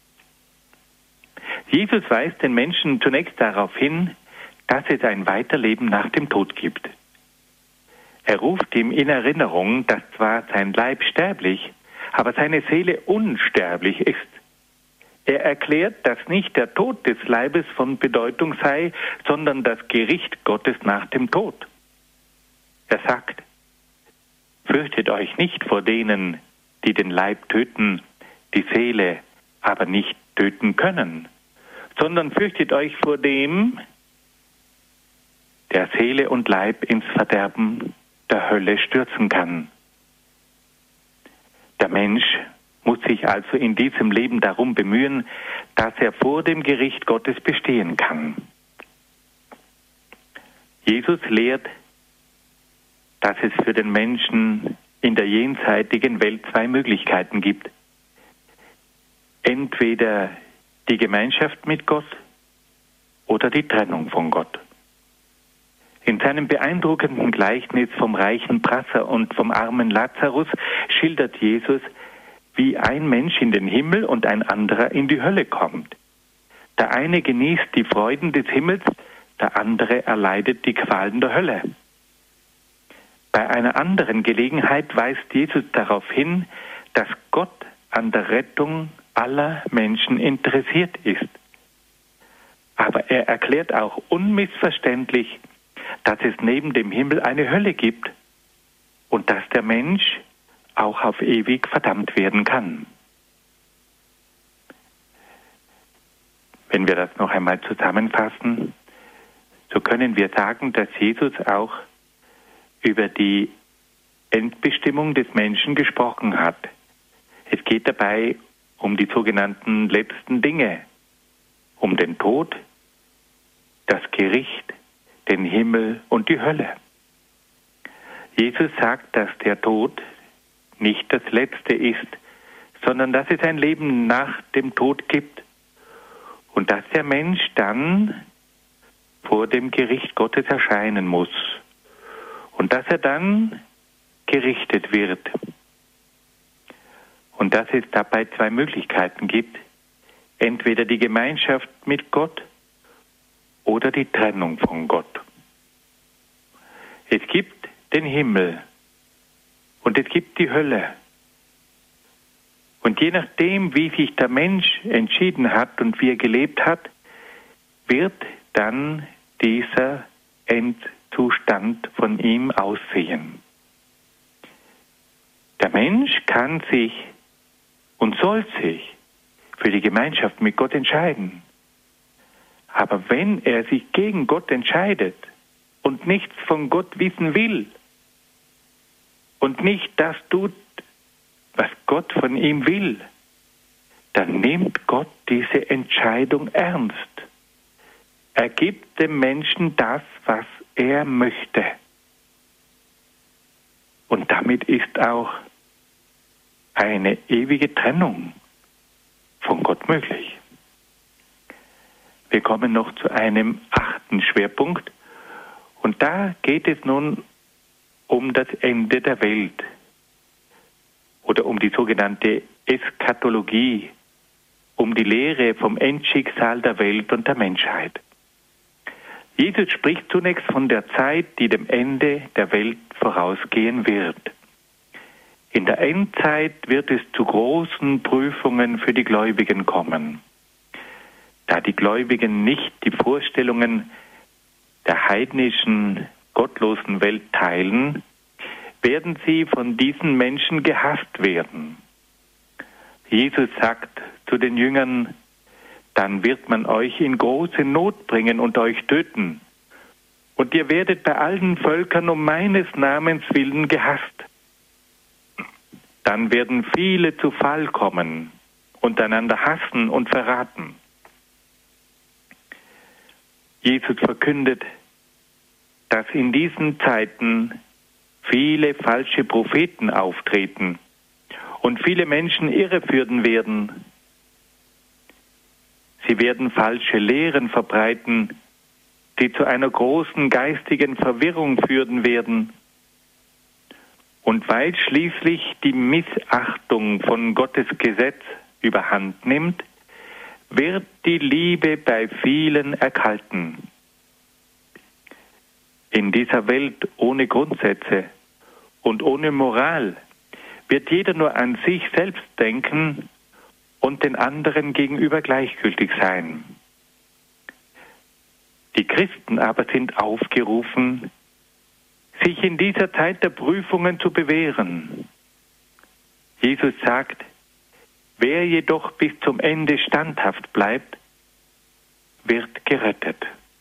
Jesus weist den Menschen zunächst darauf hin, dass es ein Weiterleben nach dem Tod gibt. Er ruft ihm in Erinnerung, dass zwar sein Leib sterblich, aber seine Seele unsterblich ist. Er erklärt, dass nicht der Tod des Leibes von Bedeutung sei, sondern das Gericht Gottes nach dem Tod. Er sagt, fürchtet euch nicht vor denen, die den Leib töten, die Seele aber nicht töten können, sondern fürchtet euch vor dem, der Seele und Leib ins Verderben der Hölle stürzen kann. Der Mensch muss sich also in diesem Leben darum bemühen, dass er vor dem Gericht Gottes bestehen kann. Jesus lehrt, dass es für den Menschen in der jenseitigen Welt 2 Möglichkeiten gibt. Entweder die Gemeinschaft mit Gott oder die Trennung von Gott. In seinem beeindruckenden Gleichnis vom reichen Prasser und vom armen Lazarus schildert Jesus, wie ein Mensch in den Himmel und ein anderer in die Hölle kommt. Der eine genießt die Freuden des Himmels, der andere erleidet die Qualen der Hölle. Bei einer anderen Gelegenheit weist Jesus darauf hin, dass Gott an der Rettung aller Menschen interessiert ist. Aber er erklärt auch unmissverständlich, dass es neben dem Himmel eine Hölle gibt und dass der Mensch auch auf ewig verdammt werden kann. Wenn wir das noch einmal zusammenfassen, so können wir sagen, dass Jesus auch über die Endbestimmung des Menschen gesprochen hat. Es geht dabei um die sogenannten letzten Dinge, um den Tod, das Gericht, den Himmel und die Hölle. Jesus sagt, dass der Tod nicht das Letzte ist, sondern dass es ein Leben nach dem Tod gibt und dass der Mensch dann vor dem Gericht Gottes erscheinen muss und dass er dann gerichtet wird. Und dass es dabei 2 Möglichkeiten gibt, entweder die Gemeinschaft mit Gott oder die Trennung von Gott. Es gibt den Himmel und es gibt die Hölle. Und je nachdem, wie sich der Mensch entschieden hat und wie er gelebt hat, wird dann dieser Endzustand von ihm aussehen. Der Mensch kann sich und soll sich für die Gemeinschaft mit Gott entscheiden. Aber wenn er sich gegen Gott entscheidet und nichts von Gott wissen will und nicht das tut, was Gott von ihm will, dann nimmt Gott diese Entscheidung ernst. Er gibt dem Menschen das, was er möchte. Und damit ist auch eine ewige Trennung von Gott möglich. Wir kommen noch zu einem 8. Schwerpunkt und da geht es nun um das Ende der Welt oder um die sogenannte Eschatologie, um die Lehre vom Endschicksal der Welt und der Menschheit. Jesus spricht zunächst von der Zeit, die dem Ende der Welt vorausgehen wird. In der Endzeit wird es zu großen Prüfungen für die Gläubigen kommen. Da die Gläubigen nicht die Vorstellungen der heidnischen, gottlosen Welt teilen, werden sie von diesen Menschen gehasst werden. Jesus sagt zu den Jüngern, dann wird man euch in große Not bringen und euch töten. Und ihr werdet bei allen Völkern um meines Namens willen gehasst. Dann werden viele zu Fall kommen und einander hassen und verraten. Jesus verkündet, dass in diesen Zeiten viele falsche Propheten auftreten und viele Menschen irreführen werden. Sie werden falsche Lehren verbreiten, die zu einer großen geistigen Verwirrung führen werden. Und weil schließlich die Missachtung von Gottes Gesetz überhand nimmt, wird die Liebe bei vielen erkalten. In dieser Welt ohne Grundsätze und ohne Moral wird jeder nur an sich selbst denken und den anderen gegenüber gleichgültig sein. Die Christen aber sind aufgerufen, sich in dieser Zeit der Prüfungen zu bewähren. Jesus sagt, wer jedoch bis zum Ende standhaft bleibt, wird gerettet.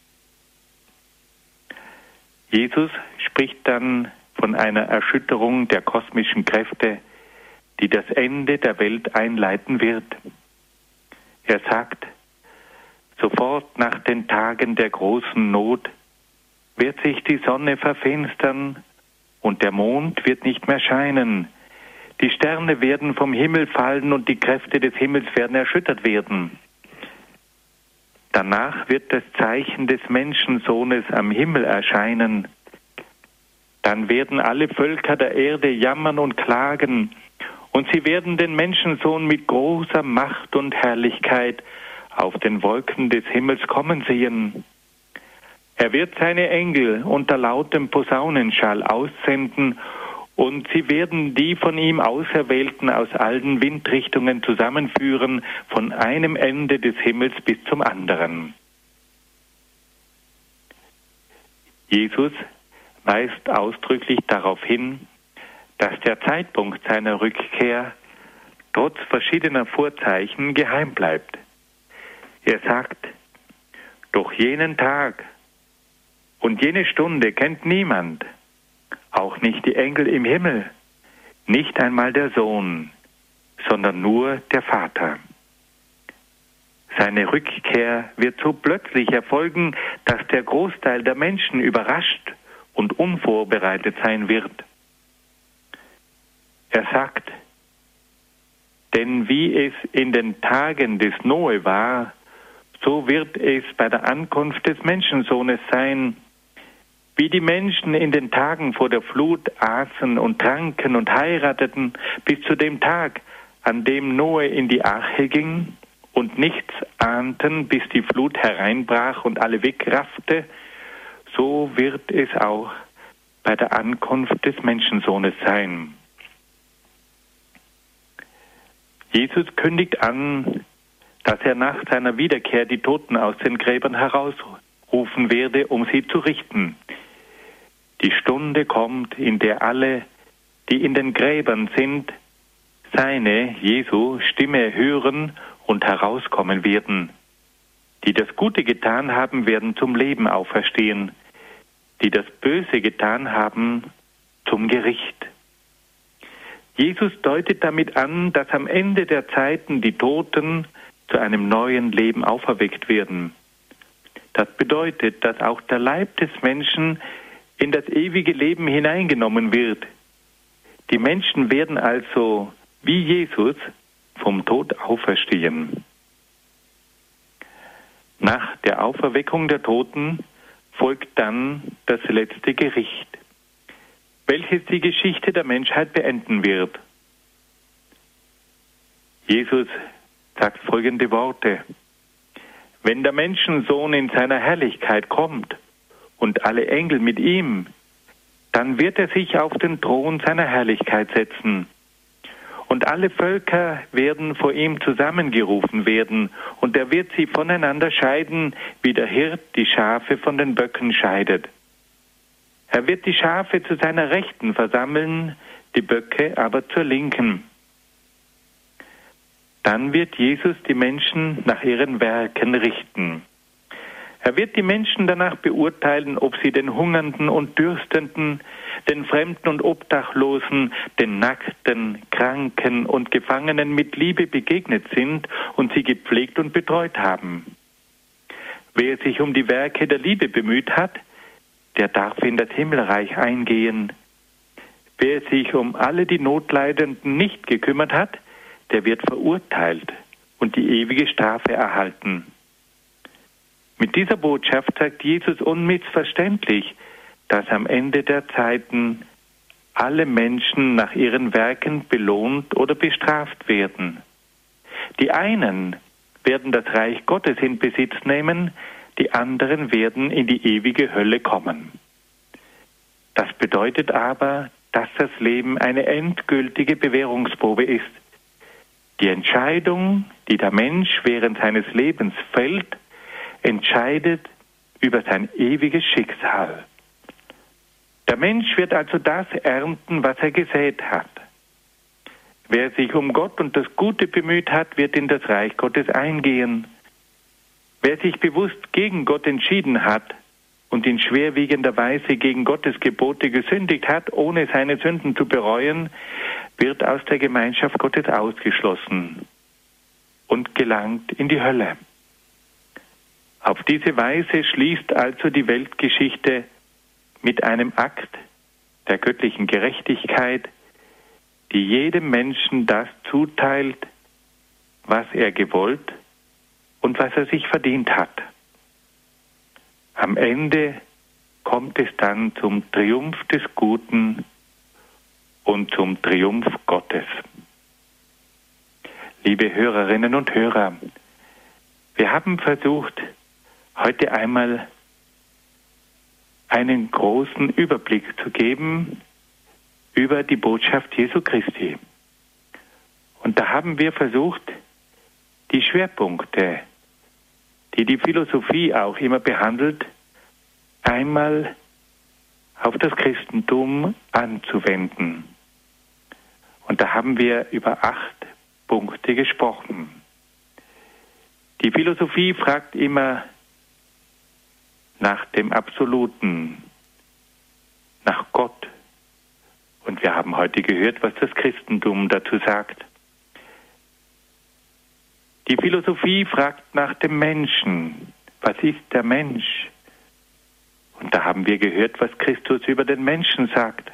Jesus spricht dann von einer Erschütterung der kosmischen Kräfte, die das Ende der Welt einleiten wird. Er sagt, sofort nach den Tagen der großen Not wird sich die Sonne verfinstern und der Mond wird nicht mehr scheinen. Die Sterne werden vom Himmel fallen und die Kräfte des Himmels werden erschüttert werden. Danach wird das Zeichen des Menschensohnes am Himmel erscheinen. Dann werden alle Völker der Erde jammern und klagen, und sie werden den Menschensohn mit großer Macht und Herrlichkeit auf den Wolken des Himmels kommen sehen. Er wird seine Engel unter lautem Posaunenschall aussenden, und sie werden die von ihm Auserwählten aus allen Windrichtungen zusammenführen, von einem Ende des Himmels bis zum anderen. Jesus weist ausdrücklich darauf hin, dass der Zeitpunkt seiner Rückkehr trotz verschiedener Vorzeichen geheim bleibt. Er sagt, doch jenen Tag und jene Stunde kennt niemand, auch nicht die Engel im Himmel, nicht einmal der Sohn, sondern nur der Vater. Seine Rückkehr wird so plötzlich erfolgen, dass der Großteil der Menschen überrascht und unvorbereitet sein wird. Er sagt, denn wie es in den Tagen des Noe war, so wird es bei der Ankunft des Menschensohnes sein. Wie die Menschen in den Tagen vor der Flut aßen und tranken und heirateten, bis zu dem Tag, an dem Noe in die Arche ging und nichts ahnten, bis die Flut hereinbrach und alle wegraffte, so wird es auch bei der Ankunft des Menschensohnes sein. Jesus kündigt an, dass er nach seiner Wiederkehr die Toten aus den Gräbern herausrufen werde, um sie zu richten. Die Stunde kommt, in der alle, die in den Gräbern sind, seine, Jesu, Stimme hören und herauskommen werden. Die das Gute getan haben, werden zum Leben auferstehen. Die das Böse getan haben, zum Gericht. Jesus deutet damit an, dass am Ende der Zeiten die Toten zu einem neuen Leben auferweckt werden. Das bedeutet, dass auch der Leib des Menschen in das ewige Leben hineingenommen wird. Die Menschen werden also, wie Jesus, vom Tod auferstehen. Nach der Auferweckung der Toten folgt dann das letzte Gericht, welches die Geschichte der Menschheit beenden wird. Jesus sagt folgende Worte: Wenn der Menschensohn in seiner Herrlichkeit kommt und alle Engel mit ihm, dann wird er sich auf den Thron seiner Herrlichkeit setzen. Und alle Völker werden vor ihm zusammengerufen werden, und er wird sie voneinander scheiden, wie der Hirt die Schafe von den Böcken scheidet. Er wird die Schafe zu seiner Rechten versammeln, die Böcke aber zur Linken. Dann wird Jesus die Menschen nach ihren Werken richten. Er wird die Menschen danach beurteilen, ob sie den Hungernden und Dürstenden, den Fremden und Obdachlosen, den Nackten, Kranken und Gefangenen mit Liebe begegnet sind und sie gepflegt und betreut haben. Wer sich um die Werke der Liebe bemüht hat, der darf in das Himmelreich eingehen. Wer sich um alle die Notleidenden nicht gekümmert hat, der wird verurteilt und die ewige Strafe erhalten. Mit dieser Botschaft sagt Jesus unmissverständlich, dass am Ende der Zeiten alle Menschen nach ihren Werken belohnt oder bestraft werden. Die einen werden das Reich Gottes in Besitz nehmen, die anderen werden in die ewige Hölle kommen. Das bedeutet aber, dass das Leben eine endgültige Bewährungsprobe ist. Die Entscheidung, die der Mensch während seines Lebens fällt, entscheidet über sein ewiges Schicksal. Der Mensch wird also das ernten, was er gesät hat. Wer sich um Gott und das Gute bemüht hat, wird in das Reich Gottes eingehen. Wer sich bewusst gegen Gott entschieden hat und in schwerwiegender Weise gegen Gottes Gebote gesündigt hat, ohne seine Sünden zu bereuen, wird aus der Gemeinschaft Gottes ausgeschlossen und gelangt in die Hölle. Auf diese Weise schließt also die Weltgeschichte mit einem Akt der göttlichen Gerechtigkeit, die jedem Menschen das zuteilt, was er gewollt und was er sich verdient hat. Am Ende kommt es dann zum Triumph des Guten und zum Triumph Gottes. Liebe Hörerinnen und Hörer, wir haben versucht, heute einmal einen großen Überblick zu geben über die Botschaft Jesu Christi. Und da haben wir versucht, die Schwerpunkte, die die Philosophie auch immer behandelt, einmal auf das Christentum anzuwenden. Und da haben wir über 8 Punkte gesprochen. Die Philosophie fragt immer nach dem Absoluten, nach Gott. Und wir haben heute gehört, was das Christentum dazu sagt. Die Philosophie fragt nach dem Menschen. Was ist der Mensch? Und da haben wir gehört, was Christus über den Menschen sagt.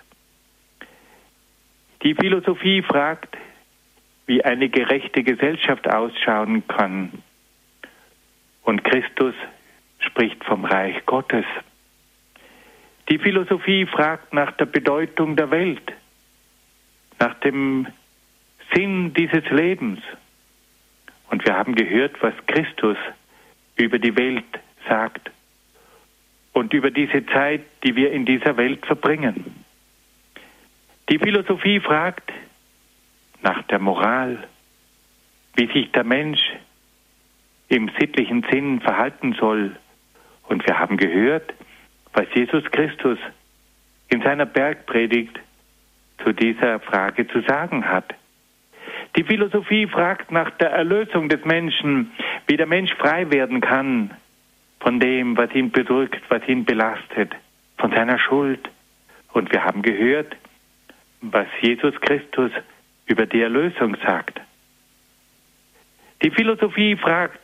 Die Philosophie fragt, wie eine gerechte Gesellschaft ausschauen kann. Und Christus spricht vom Reich Gottes. Die Philosophie fragt nach der Bedeutung der Welt, nach dem Sinn dieses Lebens. Und wir haben gehört, was Christus über die Welt sagt und über diese Zeit, die wir in dieser Welt verbringen. Die Philosophie fragt nach der Moral, wie sich der Mensch im sittlichen Sinn verhalten soll. Und wir haben gehört, was Jesus Christus in seiner Bergpredigt zu dieser Frage zu sagen hat. Die Philosophie fragt nach der Erlösung des Menschen, wie der Mensch frei werden kann von dem, was ihn bedrückt, was ihn belastet, von seiner Schuld. Und wir haben gehört, was Jesus Christus über die Erlösung sagt. Die Philosophie fragt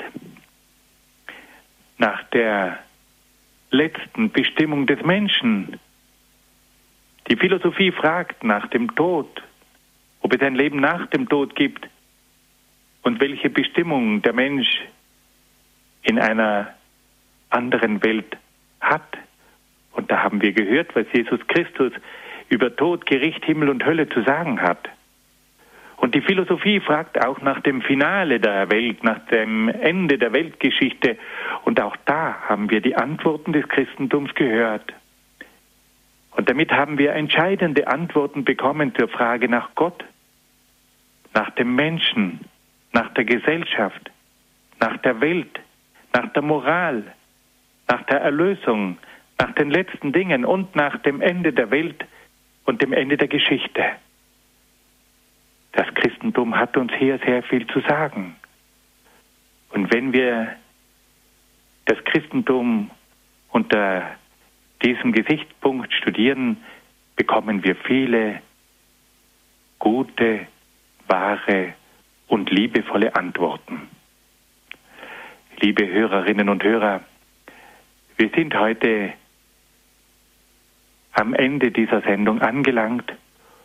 nach der letzten Bestimmung des Menschen. Die Philosophie fragt nach dem Tod, ob es ein Leben nach dem Tod gibt und welche Bestimmung der Mensch in einer anderen Welt hat. Und da haben wir gehört, was Jesus Christus über Tod, Gericht, Himmel und Hölle zu sagen hat. Und die Philosophie fragt auch nach dem Finale der Welt, nach dem Ende der Weltgeschichte. Und auch da haben wir die Antworten des Christentums gehört. Und damit haben wir entscheidende Antworten bekommen zur Frage nach Gott, nach dem Menschen, nach der Gesellschaft, nach der Welt, nach der Moral, nach der Erlösung, nach den letzten Dingen und nach dem Ende der Welt und dem Ende der Geschichte. Das Christentum hat uns hier sehr viel zu sagen. Und wenn wir das Christentum unter diesem Gesichtspunkt studieren, bekommen wir viele gute, wahre und liebevolle Antworten. Liebe Hörerinnen und Hörer, wir sind heute am Ende dieser Sendung angelangt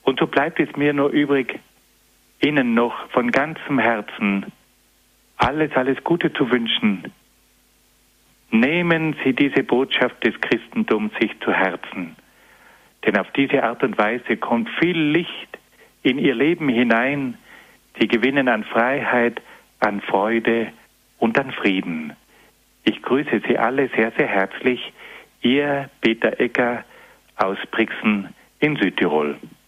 Und so bleibt es mir nur übrig, Ihnen noch von ganzem Herzen alles Gute zu wünschen. Nehmen Sie diese Botschaft des Christentums sich zu Herzen. Denn auf diese Art und Weise kommt viel Licht in Ihr Leben hinein. Sie gewinnen an Freiheit, an Freude und an Frieden. Ich grüße Sie alle sehr, sehr herzlich. Ihr Peter Egger aus Brixen in Südtirol.